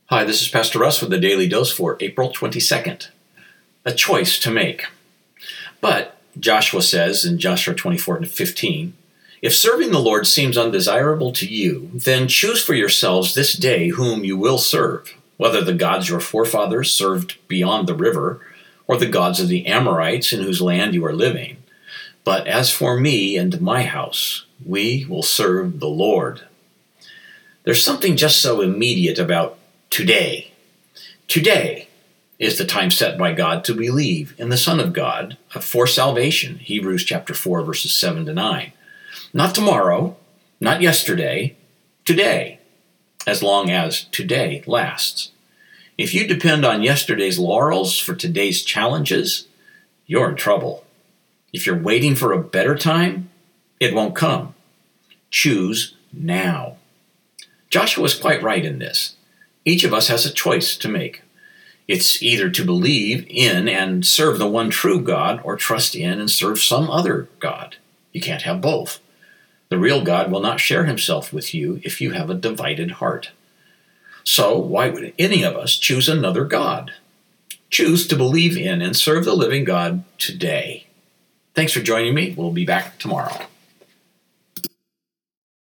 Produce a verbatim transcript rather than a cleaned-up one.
Hi, this is Pastor Russ with the Daily Dose for April twenty-second. A choice to make. But Joshua says in Joshua twenty-four fifteen, if serving the Lord seems undesirable to you, then choose for yourselves this day whom you will serve, whether the gods your forefathers served beyond the river, or the gods of the Amorites in whose land you are living. But as for me and my house, we will serve the Lord. There's something just so immediate about today. Today is the time set by God to believe in the Son of God for salvation, Hebrews chapter four, verses seven to nine. Not tomorrow, not yesterday, today, as long as today lasts. If you depend on yesterday's laurels for today's challenges, you're in trouble. If you're waiting for a better time, it won't come. Choose now. Joshua was quite right in this. Each of us has a choice to make. It's either to believe in and serve the one true God or trust in and serve some other God. You can't have both. The real God will not share himself with you if you have a divided heart. So why would any of us choose another God? Choose to believe in and serve the living God today. Thanks for joining me. We'll be back tomorrow.